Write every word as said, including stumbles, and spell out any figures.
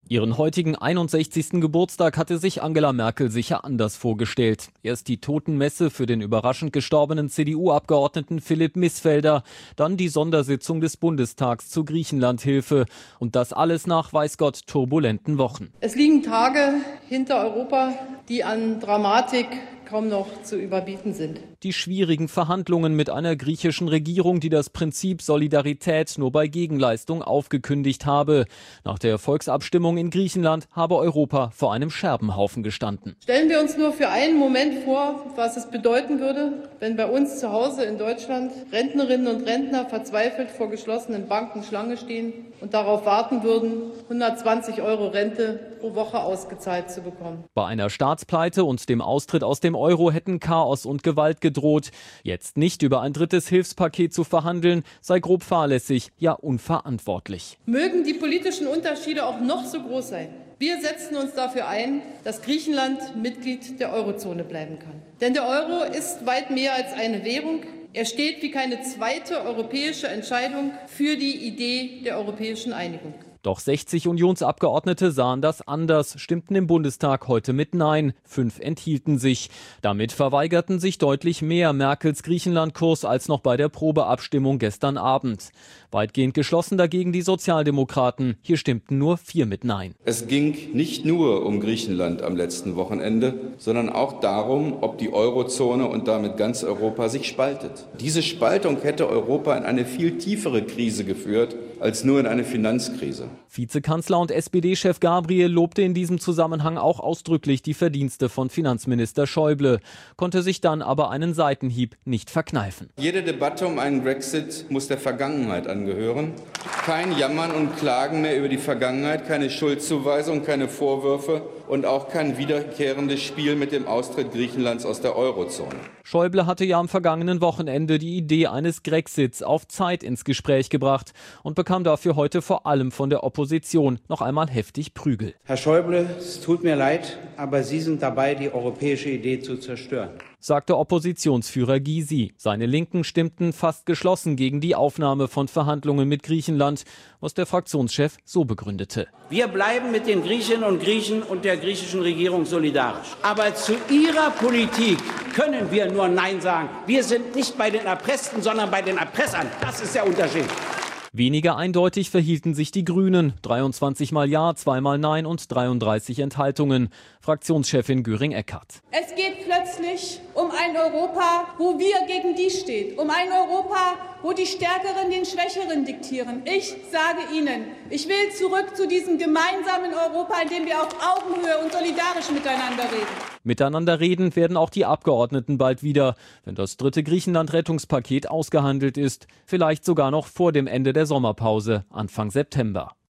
Ihren heutigen einundsechzigsten Geburtstag hatte sich Angela Merkel sicher anders vorgestellt. Erst die Totenmesse für den überraschend gestorbenen C D U-Abgeordneten Philipp Missfelder, dann die Sondersitzung des Bundestags zur Griechenlandhilfe. Und das alles nach, weiß Gott, turbulenten Wochen. Es liegen Tage hinter Europa, die an Dramatik kaum noch zu überbieten sind. Die schwierigen Verhandlungen mit einer griechischen Regierung, die das Prinzip Solidarität nur bei Gegenleistung aufgekündigt habe. Nach der Volksabstimmung in Griechenland habe Europa vor einem Scherbenhaufen gestanden. Stellen wir uns nur für einen Moment vor, was es bedeuten würde, wenn bei uns zu Hause in Deutschland Rentnerinnen und Rentner verzweifelt vor geschlossenen Banken Schlange stehen und darauf warten würden, hundertzwanzig Euro Rente pro Woche ausgezahlt zu bekommen. Bei einer Staatspleite und dem Austritt aus dem Euro hätten Chaos und Gewalt gedroht. Jetzt nicht über ein drittes Hilfspaket zu verhandeln, sei grob fahrlässig, ja unverantwortlich. Mögen die politischen Unterschiede auch noch so groß sein. Wir setzen uns dafür ein, dass Griechenland Mitglied der Eurozone bleiben kann. Denn der Euro ist weit mehr als eine Währung. Er steht wie keine zweite europäische Entscheidung für die Idee der europäischen Einigung. Doch sechzig Unionsabgeordnete sahen das anders, stimmten im Bundestag heute mit Nein. Fünf enthielten sich. Damit verweigerten sich deutlich mehr Merkels Griechenlandkurs als noch bei der Probeabstimmung gestern Abend. Weitgehend geschlossen dagegen die Sozialdemokraten. Hier stimmten nur vier mit Nein. Es ging nicht nur um Griechenland am letzten Wochenende, sondern auch darum, ob die Eurozone und damit ganz Europa sich spaltet. Diese Spaltung hätte Europa in eine viel tiefere Krise geführt als nur in eine Finanzkrise. Vizekanzler und S P D-Chef Gabriel lobte in diesem Zusammenhang auch ausdrücklich die Verdienste von Finanzminister Schäuble, konnte sich dann aber einen Seitenhieb nicht verkneifen. Jede Debatte um einen Brexit muss der Vergangenheit angehören. Kein Jammern und Klagen mehr über die Vergangenheit, keine Schuldzuweisung, keine Vorwürfe und auch kein wiederkehrendes Spiel mit dem Austritt Griechenlands aus der Eurozone. Schäuble hatte ja am vergangenen Wochenende die Idee eines Grexits auf Zeit ins Gespräch gebracht und bekam dafür heute vor allem von der Opposition noch einmal heftig Prügel. Herr Schäuble, es tut mir leid, aber Sie sind dabei, die europäische Idee zu zerstören, sagte Oppositionsführer Gysi. Seine Linken stimmten fast geschlossen gegen die Aufnahme von Verhandlungen mit Griechenland, was der Fraktionschef so begründete. Wir bleiben mit den Griechinnen und Griechen und der griechischen Regierung solidarisch. Aber zu ihrer Politik können wir nur Nein sagen. Wir sind nicht bei den Erpressten, sondern bei den Erpressern. Das ist der Unterschied. Weniger eindeutig verhielten sich die Grünen. dreiundzwanzig Mal Ja, zwei Mal Nein und dreiunddreißig Enthaltungen. Fraktionschefin Göring-Eckardt. Es geht plötzlich um ein Europa, wo wir gegen die stehen. Um ein Europa, wo die Stärkeren den Schwächeren diktieren. Ich sage Ihnen, ich will zurück zu diesem gemeinsamen Europa, in dem wir auf Augenhöhe und solidarisch miteinander reden. Miteinander reden werden auch die Abgeordneten bald wieder, wenn das dritte Griechenland-Rettungspaket ausgehandelt ist. Vielleicht sogar noch vor dem Ende der Sommerpause, Anfang September.